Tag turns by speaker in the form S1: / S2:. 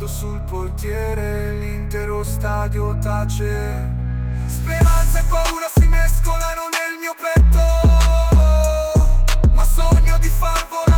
S1: Guardo sul portiere, l'intero stadio tace. Speranza e paura si mescolano nel mio petto, ma sogno di far volare